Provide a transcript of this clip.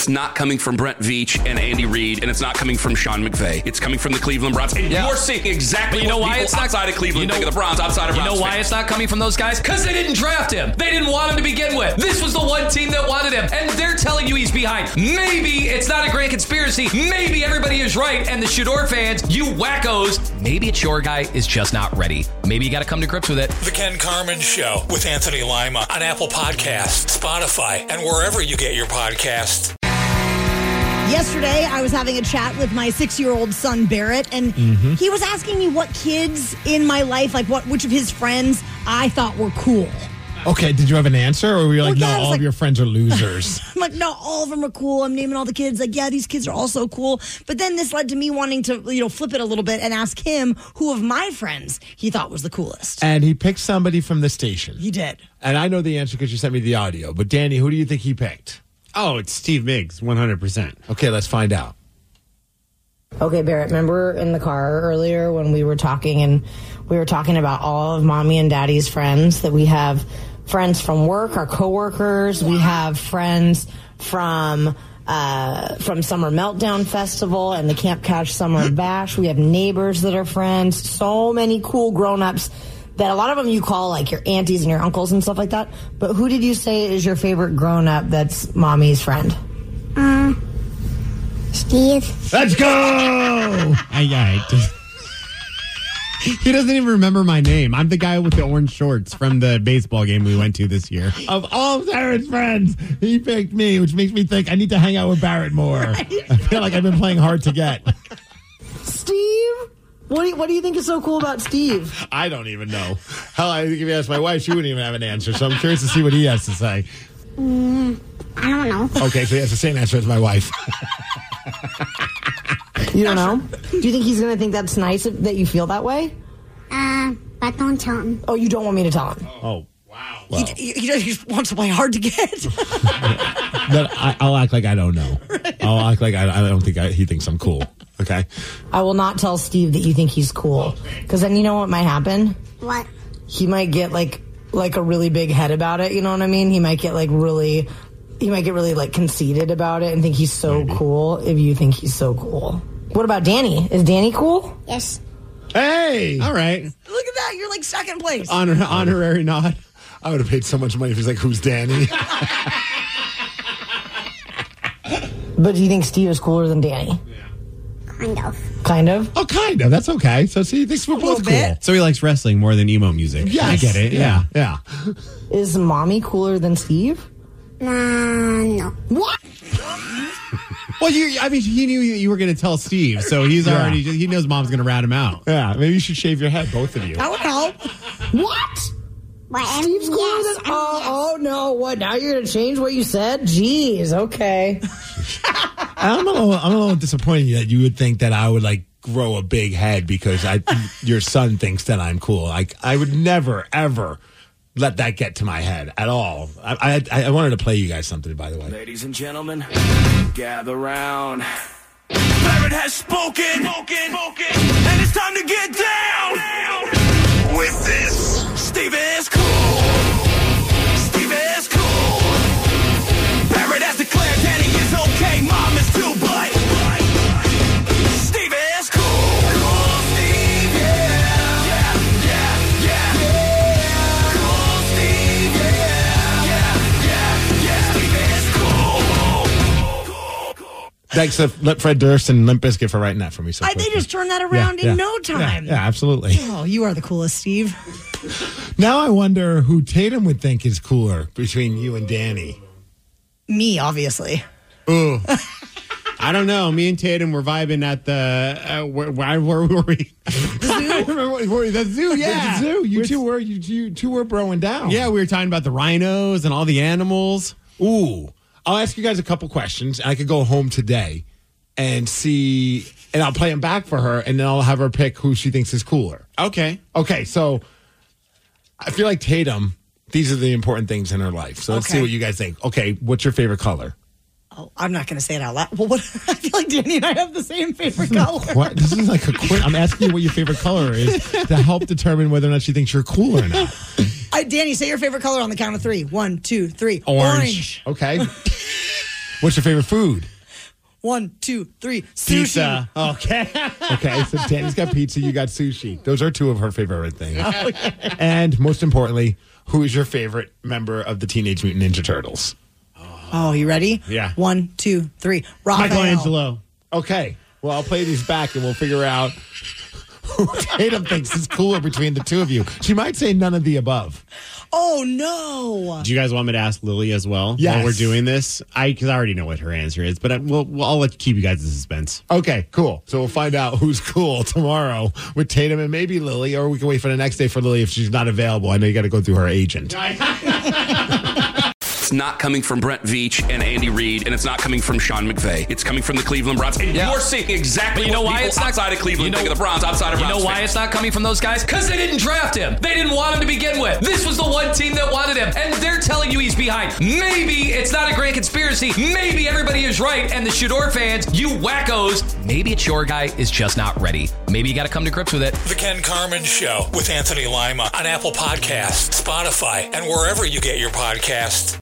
it's not coming from Brent Veach and Andy Reid, and it's not coming from Sean McVay. It's coming from the Cleveland Browns. And you're seeing exactly what people outside of Cleveland think of the Browns, outside of Browns. You know why it's not coming from those guys? Because they didn't draft him. They didn't want him to begin with. This was the one team that wanted him, and they're telling you he's behind. Maybe it's not a grand conspiracy. Maybe everybody is right, and the Shador fans, you wackos, maybe it's your guy is just not ready. Maybe you got to come to grips with it. The Ken Carman Show with Anthony Lima on Apple Podcasts, Spotify, and wherever you get your podcasts. Yesterday, I was having a chat with my 6-year-old son, Barrett, and he was asking me what kids in my life, like which of his friends I thought were cool. Okay, did you have an answer, or were you like, Well, yeah, no, all of your friends are losers? I'm like, no, all of them are cool. I'm naming all the kids. Like, yeah, these kids are also cool. But then this led to me wanting to, flip it a little bit and ask him who of my friends he thought was the coolest. And he picked somebody from the station. He did. And I know the answer because you sent me the audio. But Danny, who do you think he picked? Oh, it's Steve Miggs, 100%. Okay, let's find out. Okay, Barrett, remember in the car earlier when we were talking and we were talking about all of Mommy and Daddy's friends, that we have friends from work, our coworkers, we have friends from Summer Meltdown Festival and the Camp Couch Summer Bash. We have neighbors that are friends, so many cool grown-ups that a lot of them you call like your aunties and your uncles and stuff like that. But who did you say is your favorite grown-up that's Mommy's friend? Steve. Let's go! He doesn't even remember my name. I'm the guy with the orange shorts from the baseball game we went to this year. Of all Barrett's friends, he picked me, which makes me think I need to hang out with Barrett more. I feel like I've been playing hard to get. Steve? What do you think is so cool about Steve? I don't even know. Hell, I think if you asked my wife, she wouldn't even have an answer. So I'm curious to see what he has to say. I don't know. Okay, so he has the same answer as my wife. You don't know? Do you think he's going to think that's nice that you feel that way? But don't tell him. Oh, you don't want me to tell him? Oh, wow. Well, He just wants to play hard to get. but I'll act like I don't know. I'll act like I don't think he thinks I'm cool. Okay? I will not tell Steve that you think he's cool. Because then you know what might happen? What? He might get like a really big head about it, you know what I mean? He might get really like conceited about it and think he's so cool if you think he's so cool. What about Danny? Is Danny cool? Yes. Hey! All right. Look at that. You're like second place. Honorary nod. I would have paid so much money if he's like, who's Danny? But do you think Steve is cooler than Danny? Kind of. Kind of? Oh, kind of. That's okay. So see, he thinks we're both cool. So he likes wrestling more than emo music. Yes. I get it. Yeah. Is Mommy cooler than Steve? No. What? Well, he knew you were going to tell Steve, so he knows Mom's going to rat him out. Yeah, maybe you should shave your head, both of you. That would help. What? Steve's cooler Yes, than... Oh, no. What? Now you're going to change what you said? Jeez, okay. I'm a little disappointed that you would think that I would like grow a big head because your son thinks that I'm cool. Like I would never ever let that get to my head at all. I wanted to play you guys something, by the way. Ladies and gentlemen, gather round. Barrett has spoken, and it's time to get down with this. Steve is cool. Steve is cool. Barrett has declared Danny is okay. Mom is too, but Steve is cool. Cool Steve, yeah. Cool Steve, yeah. Steve is cool. Thanks to Fred Durst and Limp Bizkit for writing that for me. So They just turned that around in no time. Yeah, absolutely. Oh, you are the coolest, Steve. Now I wonder who Tatum would think is cooler between you and Danny. Me, obviously. Ooh. I don't know. Me and Tatum were vibing at the where were we? The zoo, yeah. The zoo. You two were broing down. Yeah, we were talking about the rhinos and all the animals. Ooh. I'll ask you guys a couple questions. I could go home today and see, and I'll play them back for her, and then I'll have her pick who she thinks is cooler. Okay, so I feel like Tatum, these are the important things in her life. So let's see what you guys think. Okay, what's your favorite color? Oh, I'm not going to say it out loud. Well, I feel like Danny and I have the same favorite color. What? This is like a quiz. I'm asking you what your favorite color is to help determine whether or not she thinks you're cool or not. Danny, say your favorite color on the count of 3. 1, 2, 3. Orange. Okay. What's your favorite food? 1, 2, 3. Sushi. Pizza. Okay. Okay, so Danny's got pizza, you got sushi. Those are two of her favorite things. And most importantly, who is your favorite member of the Teenage Mutant Ninja Turtles? Oh, you ready? Yeah. 1, 2, 3. Raphael. Michelangelo. Okay, well, I'll play these back and we'll figure out who Tatum thinks is cooler between the two of you. She might say none of the above. Oh, no. Do you guys want me to ask Lily as well Yes. while we're doing this? Because I already know what her answer is, but I'll keep you guys in suspense. Okay, cool. So we'll find out who's cool tomorrow with Tatum and maybe Lily, or we can wait for the next day for Lily if she's not available. I know you got to go through her agent. It's not coming from Brent Veach and Andy Reid, and it's not coming from Sean McVay. It's coming from the Cleveland Browns. And you're seeing exactly what people outside of Cleveland think of the Browns, outside of Browns. You know why fans. it's not coming from those guys? Because they didn't draft him. They didn't want him to begin with. This was the one team that wanted him, and they're telling you he's behind. Maybe it's not a grand conspiracy. Maybe everybody is right, and the Shador fans, you wackos, maybe it's your guy is just not ready. Maybe you got to come to grips with it. The Ken Carmen Show with Anthony Lima on Apple Podcasts, Spotify, and wherever you get your podcasts.